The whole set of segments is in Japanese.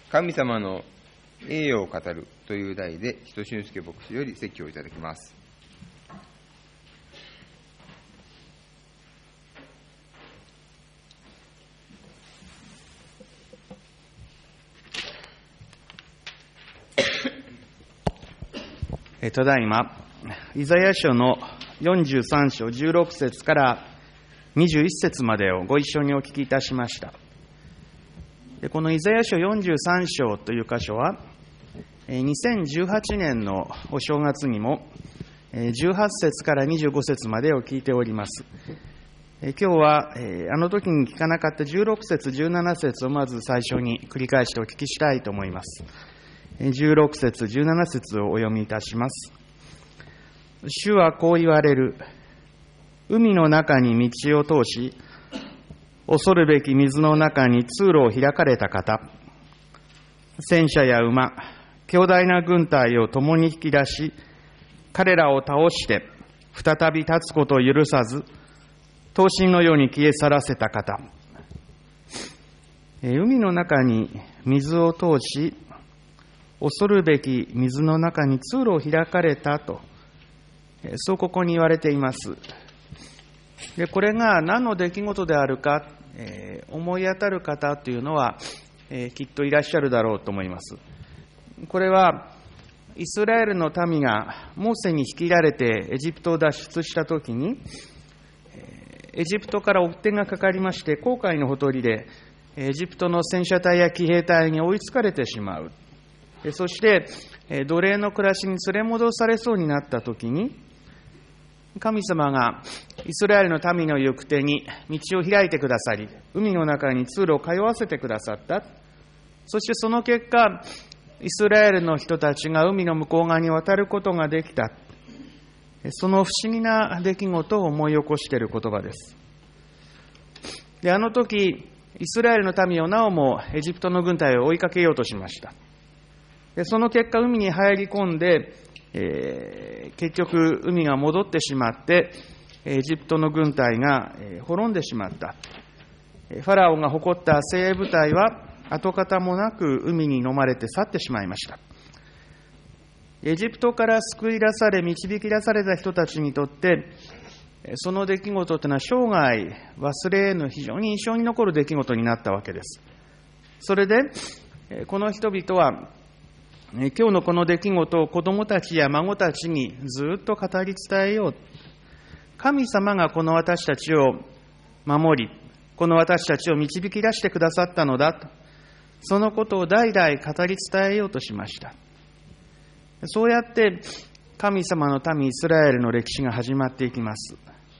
神様の栄誉を語るという題で、人俊介牧師より説教をいただきます。 ただいま、イザヤ書の43章16節から21節までをご一緒にお聞きいたしました。でこのイザヤ書43章という箇所は、2018年のお正月にも18節から25節までを聞いております。今日はあの時に聞かなかった16節17節をまず最初に繰り返してお聞きしたいと思います。16節17節をお読みいたします。主はこう言われる。海の中に道を通し、恐るべき水の中に通路を開かれた方、戦車や馬、強大な軍隊を共に引き出し、彼らを倒して再び立つことを許さず、刀身のように消え去らせた方、海の中に水を通し、恐るべき水の中に通路を開かれたと、そうここに言われています。でこれが何の出来事であるか、思い当たる方というのは、きっといらっしゃるだろうと思います。これはイスラエルの民がモーセに率いられてエジプトを脱出したときに、エジプトから追っ手がかかりまして、紅海のほとりでエジプトの戦車隊や騎兵隊に追いつかれてしまう。そして奴隷の暮らしに連れ戻されそうになったときに、神様がイスラエルの民の行く手に道を開いてくださり、海の中に通路を通わせてくださった。そしてその結果、イスラエルの人たちが海の向こう側に渡ることができた。その不思議な出来事を思い起こしている言葉です。で、あの時、イスラエルの民をなおもエジプトの軍隊を追いかけようとしました。でその結果、海に入り込んで、結局海が戻ってしまって、エジプトの軍隊が滅んでしまった。ファラオが誇った精鋭部隊は跡形もなく海に飲まれて去ってしまいました。エジプトから救い出され導き出された人たちにとって、その出来事というのは生涯忘れぬ非常に印象に残る出来事になったわけです。それでこの人々は今日のこの出来事を子供たちや孫たちにずっと語り伝えよう。神様がこの私たちを守り、この私たちを導き出してくださったのだと、そのことを代々語り伝えようとしました。そうやって神様の民イスラエルの歴史が始まっていきます。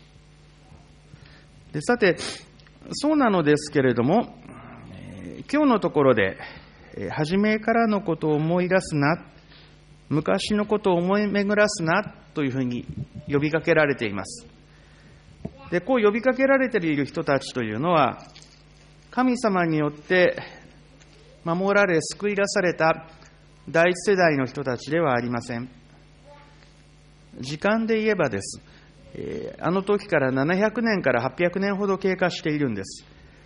でさて、そうなのですけれども、今日のところで初めからのことを思い出すな、昔のことを思い巡らすなというふうに呼びかけられています。でこう呼びかけられている人たちというのは、神様によって守られ救い出された第一世代の人たちではありません。時間で言えばです、あの時から700年から800年ほど経過しているんです。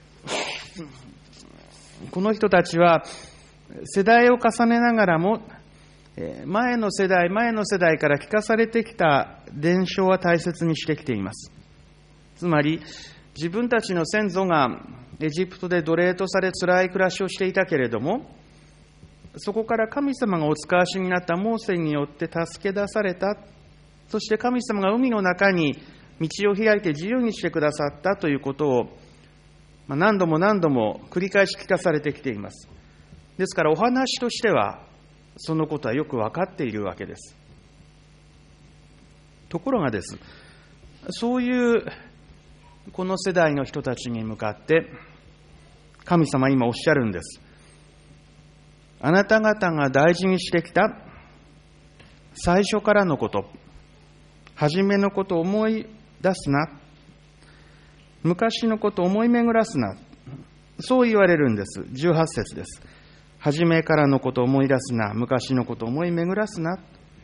この人たちは世代を重ねながらも、前の世代から聞かされてきた伝承は大切にしてきています。つまり自分たちの先祖がエジプトで奴隷とされ辛い暮らしをしていたけれども、そこから神様がお使わしになったモーセによって助け出された。そして神様が海の中に道を開いて自由にしてくださったということを何度も繰り返し聞かされてきています。ですからお話としてはそのことはよく分かっているわけです。ところがです、そういうこの世代の人たちに向かって神様は今おっしゃるんです。あなた方が大事にしてきた最初からのこと、初めのことを思い出すな、昔のことを思い巡らすな、そう言われるんです。18節です。初めからのことを思い出すな、昔のことを思い巡らすな。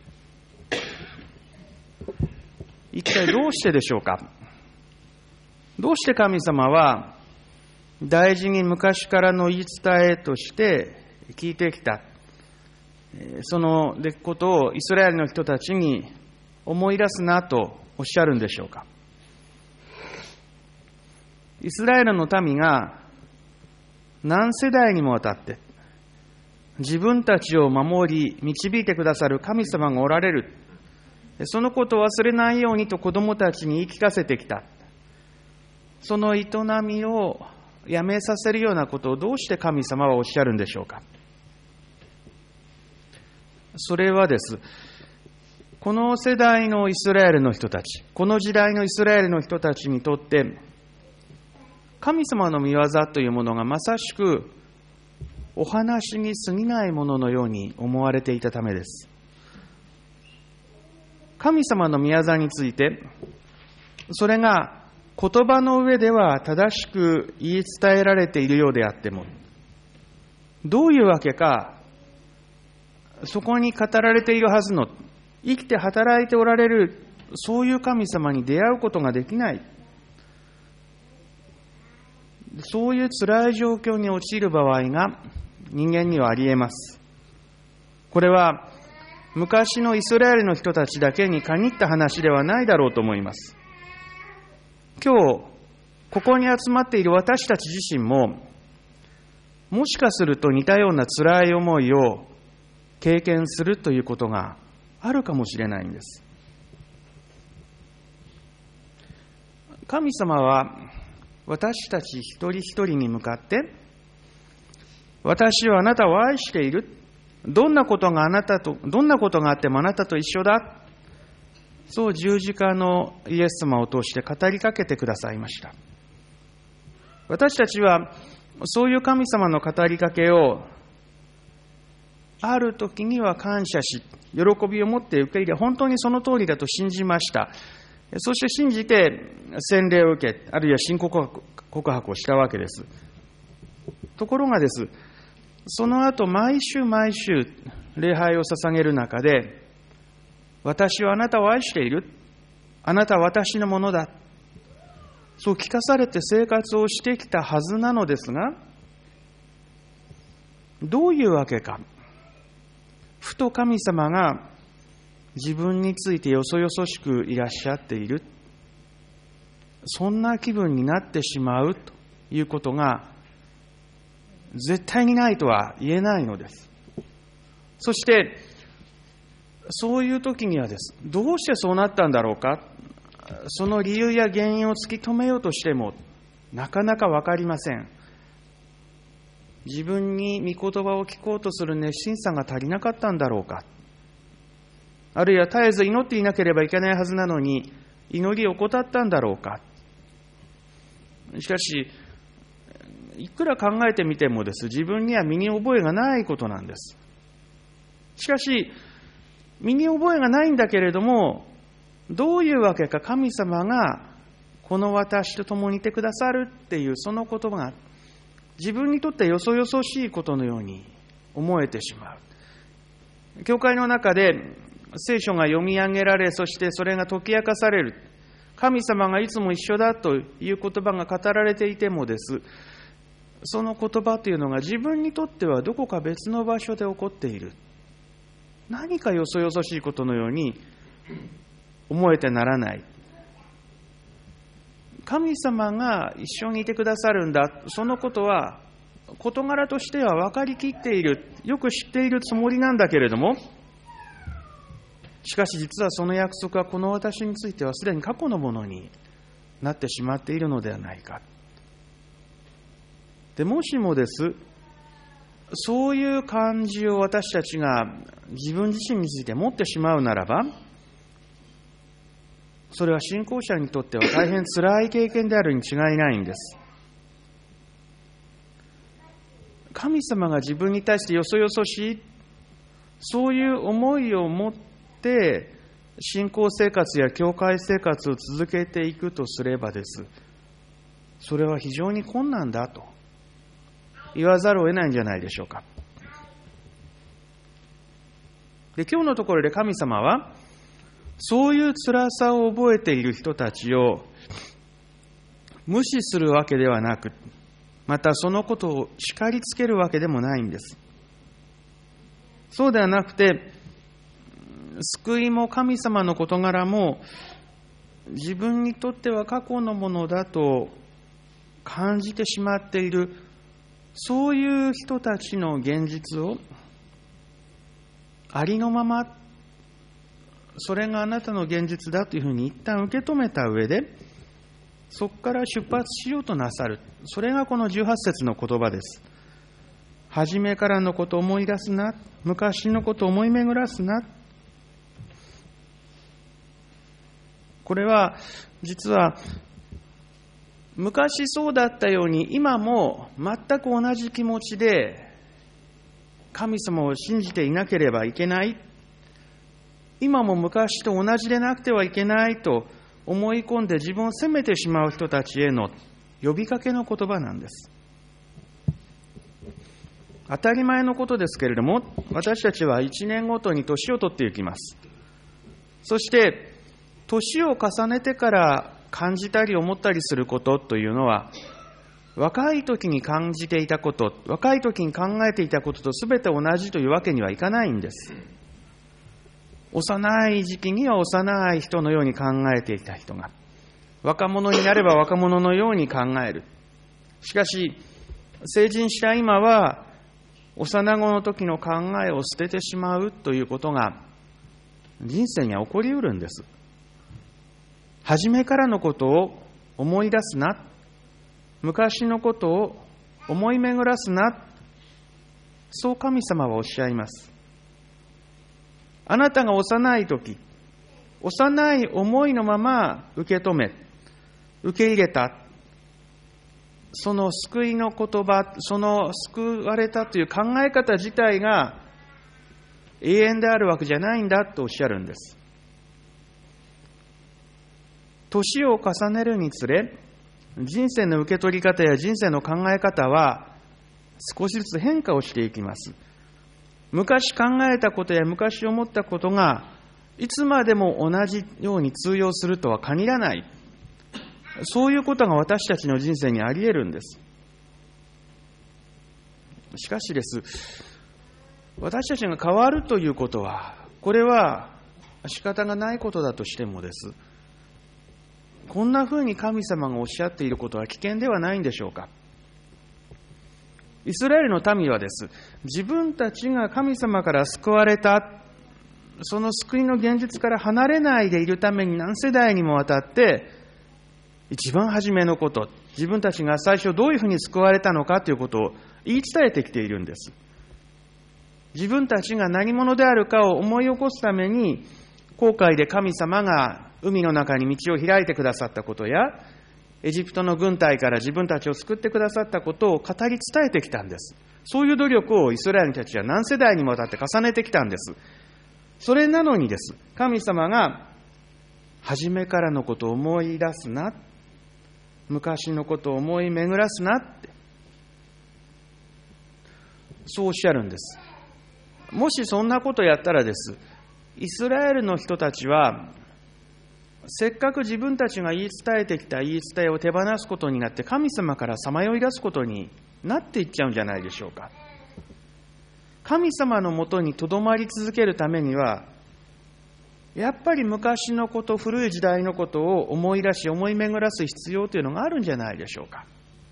一体どうしてでしょうか。どうして神様は大事に昔からの言い伝えとして聞いてきた、その出来事をイスラエルの人たちに思い出すなとおっしゃるんでしょうか。イスラエルの民が何世代にもわたって自分たちを守り導いてくださる神様がおられる、そのことを忘れないようにと子供たちに言い聞かせてきた。その営みをやめさせるようなことをどうして神様はおっしゃるんでしょうか。それはです、この世代のイスラエルの人たち、この時代のイスラエルの人たちにとって神様の御業というものがまさしくお話に過ぎないもののように思われていたためです。神様の御業について、それが言葉の上では正しく言い伝えられているようであっても、どういうわけか、そこに語られているはずの、生きて働いておられる、そういう神様に出会うことができない。そういう辛い状況に陥る場合が人間にはあり得ます。これは昔のイスラエルの人たちだけに限った話ではないだろうと思います。今日ここに集まっている私たち自身も、もしかすると似たような辛い思いを経験するということがあるかもしれないんです。神様は私たち一人一人に向かって、私はあなたを愛している。どんなことがあってもあなたと一緒だ。そう十字架のイエス様を通して語りかけてくださいました。私たちはそういう神様の語りかけをある時には感謝し、喜びを持って受け入れ、本当にその通りだと信じました。そして信じて洗礼を受け、あるいは信告白をしたわけです。ところがです、その後毎週毎週礼拝を捧げる中で、私はあなたを愛している。あなたは私のものだ。そう聞かされて生活をしてきたはずなのですが、どういうわけか。ふと神様が自分についてよそよそしくいらっしゃっている。そんな気分になってしまうということが絶対にないとは言えないのです。そしてそういう時にはです、どうしてそうなったんだろうか、その理由や原因を突き止めようとしてもなかなか分かりません。自分に御言葉を聞こうとする熱心さが足りなかったんだろうか、あるいは絶えず祈っていなければいけないはずなのに祈りを怠ったんだろうか。しかしいくら考えてみてもです、自分には身に覚えがないことなんです。しかし身に覚えがないんだけれども、どういうわけか神様がこの私と共にいてくださるっていうその言葉が自分にとってよそよそしいことのように思えてしまう。教会の中で聖書が読み上げられ、そしてそれが解き明かされる。神様がいつも一緒だという言葉が語られていてもです、その言葉というのが自分にとってはどこか別の場所で起こっている。何かよそよそしいことのように思えてならない。神様が一緒にいてくださるんだ、そのことは事柄としては分かりきっている、よく知っているつもりなんだけれども、しかし実はその約束はこの私についてはすでに過去のものになってしまっているのではないか。でもしもです、そういう感じを私たちが自分自身について持ってしまうならば、それは信仰者にとっては大変辛い経験であるに違いないんです。神様が自分に対してよそよそしい、そういう思いを持って信仰生活や教会生活を続けていくとすればです、それは非常に困難だと言わざるを得ないんじゃないでしょうか。で、今日のところで神様はそういう辛さを覚えている人たちを無視するわけではなく、またそのことを叱りつけるわけでもないんです。 そうではなくて、救いも神様の事柄も自分にとっては過去のものだと感じてしまっている、そういう人たちの現実をありのまま、それがあなたの現実だというふうに一旦受け止めた上で、そこから出発しようとなさる。それがこの18節の言葉です。初めからのことを思い出すな、昔のことを思い巡らすな。これは実は昔そうだったように今も全く同じ気持ちで神様を信じていなければいけない、今も昔と同じでなくてはいけないと思い込んで自分を責めてしまう人たちへの呼びかけの言葉なんです。当たり前のことですけれども、私たちは1年ごとに年を取っていきます。そして年を重ねてから感じたり思ったりすることというのは、若い時に感じていたこと、若い時に考えていたことと全て同じというわけにはいかないんです。幼い時期には幼い人のように考えていた人が、若者になれば若者のように考える。しかし成人した今は幼子の時の考えを捨ててしまうということが人生には起こりうるんです。初めからのことを思い出すな、昔のことを思い巡らすな、そう神様はおっしゃいます。あなたが幼い時、幼い思いのまま受け止め、受け入れた、その救いの言葉、その救われたという考え方自体が永遠であるわけじゃないんだとおっしゃるんです。年を重ねるにつれ、人生の受け取り方や人生の考え方は少しずつ変化をしていきます。昔考えたことや昔思ったことがいつまでも同じように通用するとは限らない。そういうことが私たちの人生にあり得るんです。しかしです、私たちが変わるということは、これは仕方がないことだとしてもです、こんなふうに神様がおっしゃっていることは危険ではないんでしょうか。イスラエルの民はです、自分たちが神様から救われた、その救いの現実から離れないでいるために何世代にもわたって一番初めのこと、自分たちが最初どういうふうに救われたのかということを言い伝えてきているんです。自分たちが何者であるかを思い起こすために、航海で神様が海の中に道を開いてくださったことや、エジプトの軍隊から自分たちを救ってくださったことを語り伝えてきたんです。そういう努力をイスラエルたちは何世代にもわたって重ねてきたんです。それなのにです、神様が初めからのことを思い出すな、昔のことを思い巡らすなって、そうおっしゃるんです。もしそんなことやったらです、イスラエルの人たちはせっかく自分たちが言い伝えてきた言い伝えを手放すことになって、神様からさまよい出すことになっていっちゃうんじゃないでしょうか。神様のもとにとどまり続けるためには、やっぱり昔のこと、古い時代のことを思い出し思い巡らす必要というのがあるんじゃないでしょうか。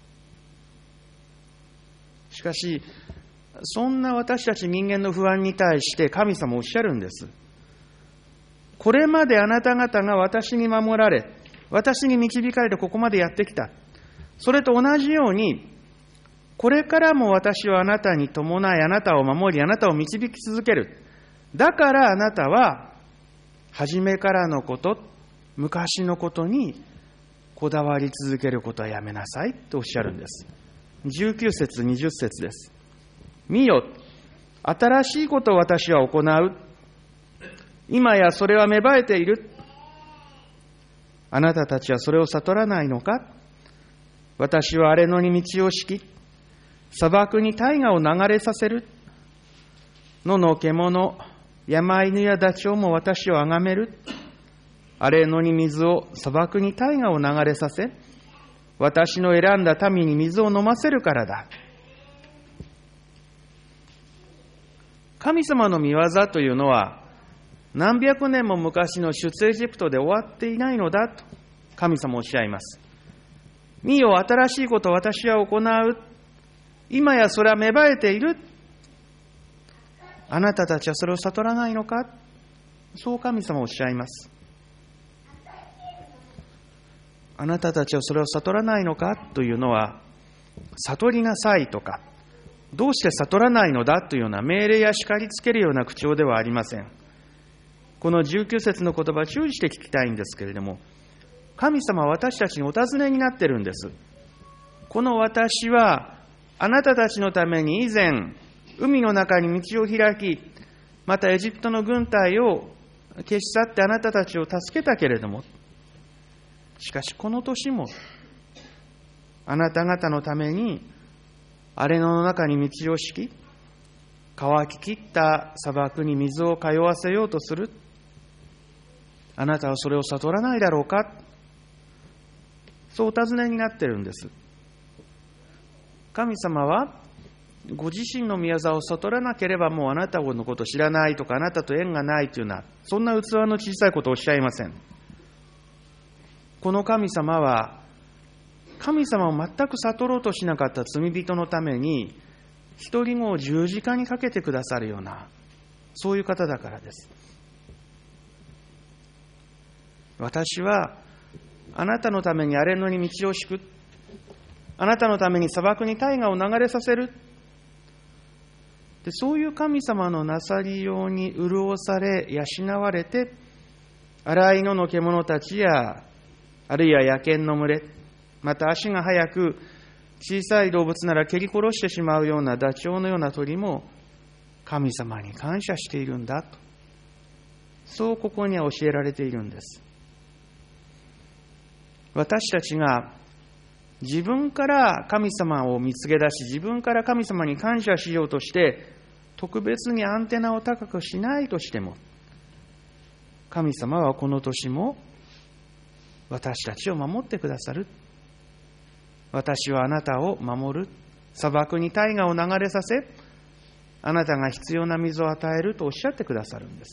しかしそんな私たち人間の不安に対して神様おっしゃるんです。これまであなた方が私に守られ、私に導かれてここまでやってきた。それと同じように、これからも私はあなたに伴い、あなたを守り、あなたを導き続ける。だからあなたは初めからのこと、昔のことにこだわり続けることはやめなさいとおっしゃるんです。19節20節です。見よ、新しいことを私は行う。今やそれは芽生えている。あなたたちはそれを悟らないのか。私は荒れ野に道を敷き、砂漠に大河を流れさせる。野の獣、山犬やダチョウも私をあがめる。荒れ野に水を、砂漠に大河を流れさせ、私の選んだ民に水を飲ませるからだ。 神様の御業というのは、何百年も昔の出エジプトで終わっていないのだと神様おっしゃいます。見よ、新しいことを私は行う。今やそれは芽生えている。あなたたちはそれを悟らないのか。そう神様おっしゃいます。あなたたちはそれを悟らないのかというのは、悟りなさいとか、どうして悟らないのだというような命令や叱りつけるような口調ではありません。この19節の言葉を注意して聞きたいんですけれども、神様は私たちにお尋ねになっているんです。この私はあなたたちのために以前海の中に道を開き、またエジプトの軍隊を消し去ってあなたたちを助けたけれども、しかしこの年もあなた方のために荒れ野の中に道を敷き、乾ききった砂漠に水を通わせようとする。あなたはそれを悟らないだろうか。そうお尋ねになっているんです。神様はご自身の御業を悟らなければもうあなたのことを知らないとか、あなたと縁がないというような、そんな器の小さいことをおっしゃいません。この神様は、神様を全く悟ろうとしなかった罪人のために、一人子を十字架にかけてくださるような、そういう方だからです。私は、あなたのために荒れ野に道を敷く。あなたのために砂漠に大河を流れさせる。で、そういう神様のなさりように潤され、養われて、荒い野の獣たちや、あるいは野犬の群れ、また足が速く、小さい動物なら蹴り殺してしまうようなダチョウのような鳥も、神様に感謝しているんだと。そうここには教えられているんです。私たちが自分から神様を見つけ出し、自分から神様に感謝しようとして、特別にアンテナを高くしないとしても、神様はこの年も私たちを守ってくださる。私はあなたを守る。砂漠に大河を流れさせ、あなたが必要な水を与えるとおっしゃってくださるんです。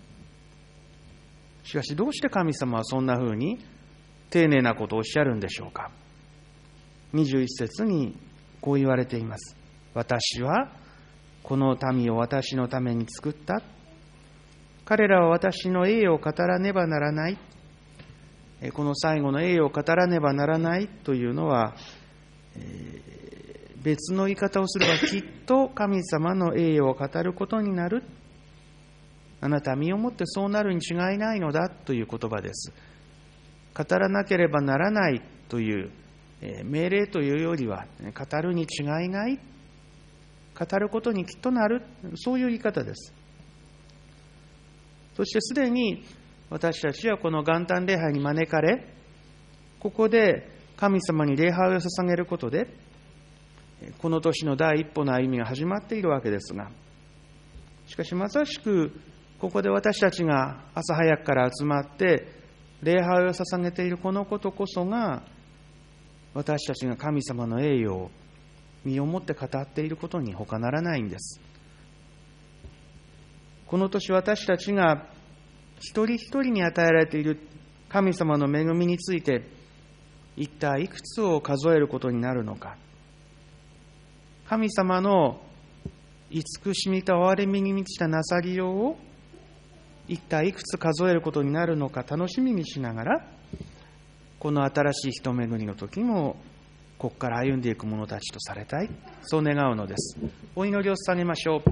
しかしどうして神様はそんな風に丁寧なことをおっしゃるんでしょうか。21節にこう言われています。私はこの民を私のために作った。彼らは私の栄誉を語らねばならない。この最後の栄誉を語らねばならないというのは、別の言い方をすればきっと神様の栄誉を語ることになる。あなたは身をもってそうなるに違いないのだという言葉です。語らなければならないという命令というよりは、語るに違いない。語ることにきっとなる。そういう言い方です。そしてすでに私たちはこの元旦礼拝に招かれ、ここで神様に礼拝を捧げることで、この年の第一歩の歩みが始まっているわけですが、しかしまさしくここで私たちが朝早くから集まって礼拝を捧げているこのことこそが、私たちが神様の栄誉を身をもって語っていることに他ならないんです。この年私たちが一人一人に与えられている神様の恵みについて、一体いくつを数えることになるのか。神様の慈しみと憐れみに満ちたなさりようを一体いくつ数えることになるのか楽しみにしながら、この新しい人巡りの時もここから歩んでいく者たちとされたい、そう願うのです。お祈りを捧げましょう。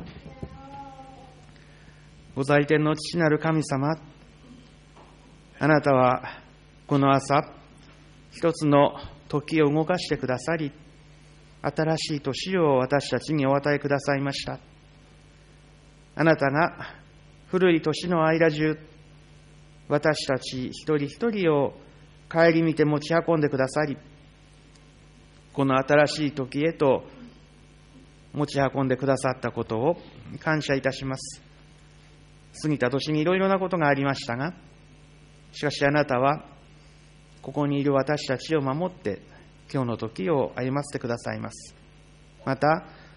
ご在天の父なる神様、あなたはこの朝一つの時を動かしてくださり、新しい年を私たちにお与えくださいました。あなたが古い年の間中、私たち一人一人を顧みて持ち運んでくださり、この新しい時へと持ち運んでくださったことを感謝いたします。過ぎた年にいろいろなことがありましたが、しかしあなたはここにいる私たちを守って今日の時を歩ませてくださいます。また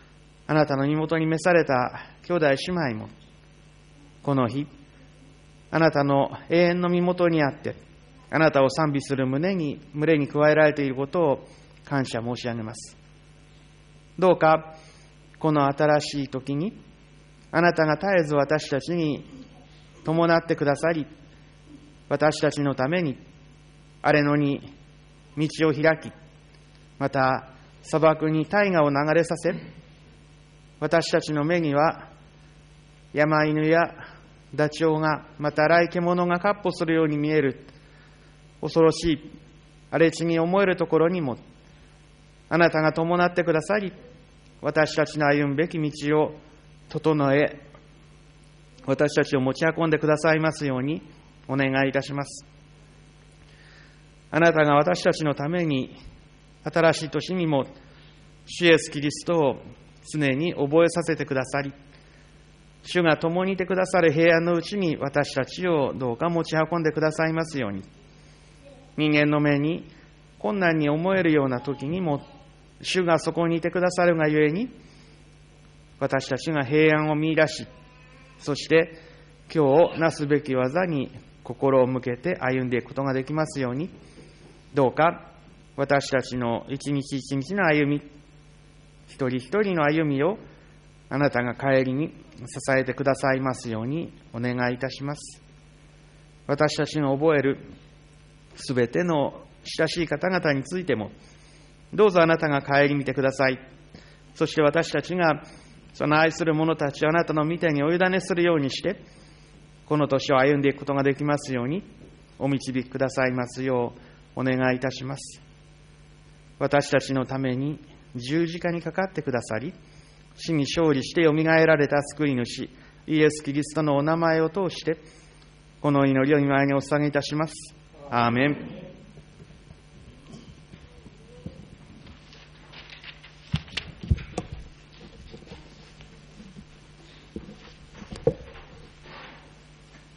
あなたの身元に召された兄弟姉妹も、この日、あなたの永遠の身元にあって、あなたを賛美する群れに加えられていることを感謝申し上げます。どうか、この新しい時に、あなたが絶えず私たちに伴ってくださり、私たちのために荒れ野に道を開き、また砂漠に大河を流れさせ、私たちの目には山犬やダチョウが、また荒い獣が闊歩するように見える恐ろしい荒れ地に思えるところにも、あなたが伴ってくださり、私たちの歩むべき道を整え、私たちを持ち運んでくださいますようにお願いいたします。あなたが私たちのために新しい年にも主イエスキリストを常に覚えさせてくださり、主が共にいてくださる平安のうちに私たちをどうか持ち運んでくださいますように、人間の目に困難に思えるような時にも主がそこにいてくださるがゆえに、私たちが平安を見出し、そして今日なすべき技に心を向けて歩んでいくことができますように、どうか私たちの一日一日の歩み、一人一人の歩みをあなたが帰りに支えてくださいますようにお願いいたします。私たちの覚えるすべての親しい方々についても、どうぞあなたが顧みてください。そして私たちがその愛する者たちをあなたの御手にお委ねするようにして、この年を歩んでいくことができますようにお導きくださいますようお願いいたします。私たちのために十字架にかかってくださり、死に勝利してよみがえられた救い主イエス・キリストのお名前を通してこの祈りを御前にお捧げいたします。アーメン。